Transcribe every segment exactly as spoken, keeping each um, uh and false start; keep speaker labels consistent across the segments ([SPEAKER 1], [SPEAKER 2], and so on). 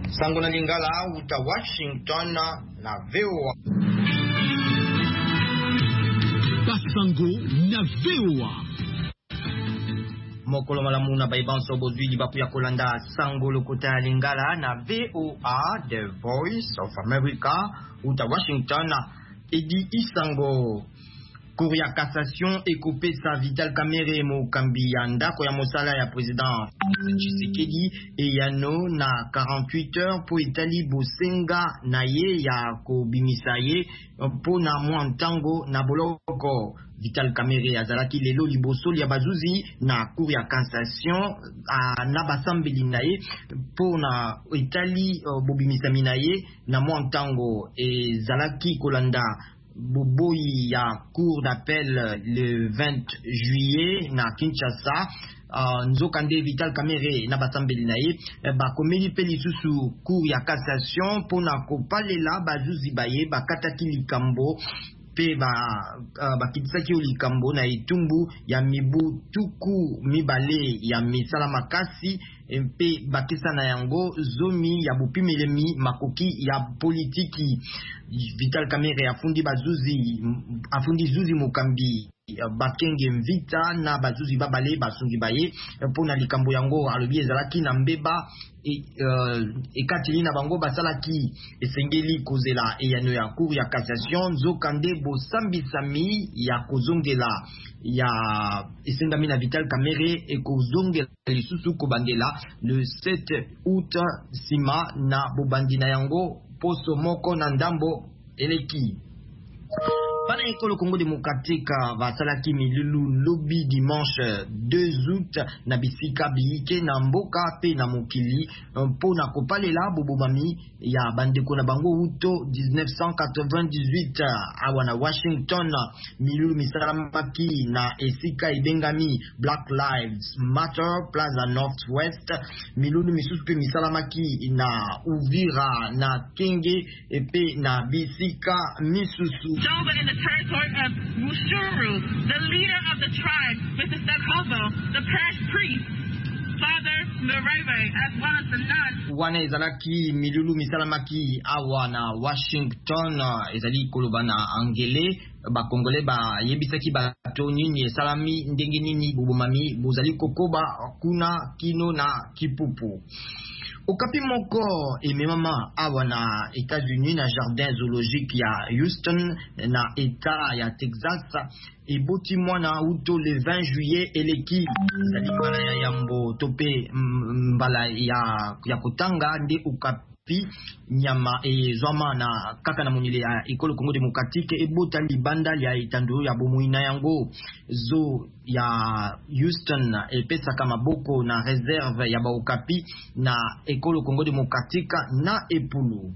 [SPEAKER 1] Sango na Lingala uta Washington na V O A.
[SPEAKER 2] Basango na V O A.
[SPEAKER 1] Mokolo malamu na baibanso bozwili bapu ya kolanda Sango lokuta Lingala na V O A, The Voice of America uta Washington. Edi Isango Cour ya cassation ekopé sa Vital Kamerhe mokambi ya ndako ya mosala ya président Tshisekedi e yano na quarante-huit heures po etali bosenga na ye ya kobimisa ye po na mwa ntango na boloko. Vital Kamerhe azalaki lelo liboso ya bazuzi na Cour ya cassation na basambeli na ye po na etali bobimisami na ye na mwa ntango ezalaki kolanda boboyi ya cour d'appel le vingt juillet na Kinshasa. Uh, nzokande Vital Kamerhe na basambeli na ye bakomeli pe lisusu cour ya cassation pona kopalela bazuzi baye bakataki likambo pe ba uh, bakitisaki likambo na etumbu ya mibu tuku mibale ya misala makasi mpe bakisa na yango zomi ya bupimelemi makoki ya politiki. Vital Kamerhe afundi bazuzi afundi zuzi mokambi bakenge mvita na bazuzi babale basungi baye pona likambo yango alobi ezalaki na mbeba e, uh, ekatili na bango basalaki esengeli kozela eyano ya cour ya cassation nzokande bosambisami ya kozongela ya esengami na Vital Kamerhe ekozongela lisusu kobandela le sept août sima na bobandi na yango poso moko na ndambo eleki. Pana ekolo Congo démocratique basalaki milulu lobi dimanche deux août na bisika biike na mboka pe na mokili mpo na kopalela bobomami ya bandeko na bango uto dix-neuf cent quatre-vingt-dix-huit awa na Washington. Milulu misalamaki na esika ibengami Black Lives Matter Plaza Northwest. Milulu misusu pe misalamaki na Uvira na Kenge epe na bisika misusu.
[SPEAKER 3] The territory of Mushuru, the leader of the tribe, Mister Stabhovo, the parish priest, Father Mereve, as well as the nuns.
[SPEAKER 1] Wana ezalaki milulu misalamaki awa na Washington ezali koloba na angele bakongole ba yebisaki bato nini esalami ndenge nini bobomami bozali kokoba kuna kino na kipupu. Okapi moko ememama awa na États-Unis na jardin zoologique ya Houston na État ya Texas eboti mwana uto le vingt juillet eleki zali mbala ya yambo tope mbala ya, ya kotanga nde Okapi nyama ezwama na kaka na monile ya ekolo Congo démocratique ebota libanda ya etando ya bomoina yango zo ya Houston epesaka maboko na réserve ya ba Okapi na ekolo Congo démocratique na epulu.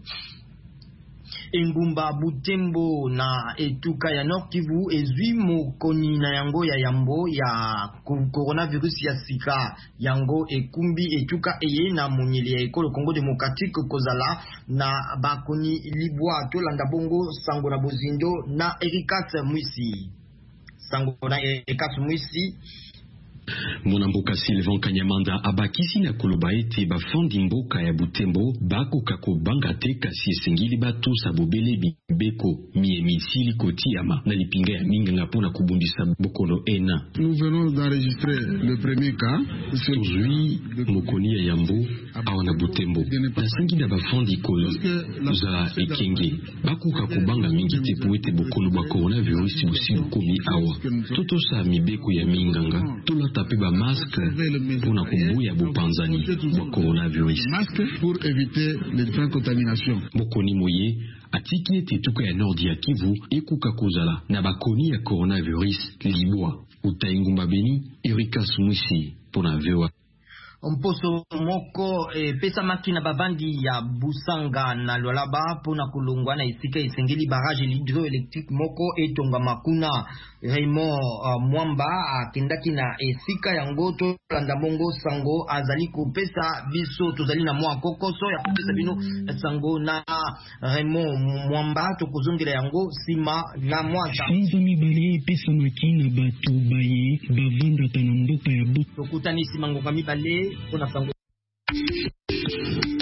[SPEAKER 1] Engumba Butembo na etuka ya Nord Kivu ezwi mokoni na yango ya yambo ya coronavirus ya sika yango ekumbi etuka eye na monyeli ya ekolo Congo démocratique kozala na bakoni libwa tolanda bongo Sango na Bozindo na Erikas Mwisi. Sango na Erikas Mwisi.
[SPEAKER 2] Monamboka Sylvain Kanyamanda abakisi na koloba ete bafandi mboka ya Butembo bakoka kobanga te kasi esengeli bato sabobele bibeko miemisili kotiama na lipinga ya minganga mpona kubundisa bokono ena.
[SPEAKER 4] Nous venons d'enregistrer le premier cas.
[SPEAKER 2] Aujourd'hui, mokoni ya yambo awa na Butembo nasengi na bafandi kolo za ekenge bakoka kobanga mingi te po ete bokono ba coronavirus busi bukomi awa totosa mibeko ya minganga tola taper ba masque pour na kubuya bupanzani ba coronavirus
[SPEAKER 4] masque pour éviter les différentes contaminations.
[SPEAKER 2] Bokoni moye atiki ete tuka ya Nord ya Kivu ekuka kozala na bakoni ya coronavirus libwa utaingumba Beni Erikas Mwisi pona V O A.
[SPEAKER 1] Mposo moko e, pesa makina babandi ya Busanga na Lualaba pona kulungwa na isika isengeli barrage hydroélectrique moko etonga makuna. Raymond uh, Mwamba akendaki na esika yango to landa bongo Sango azali kopesa biso tozali na mwa kokoso ya kopesa bino Sango na Raymond Mwamba to kozongela yango sima na mwa
[SPEAKER 5] Sango mibale pesa makina batu baye bavanda tanamboka ya butu
[SPEAKER 1] tokutani sima ngoka mibale pona Sango.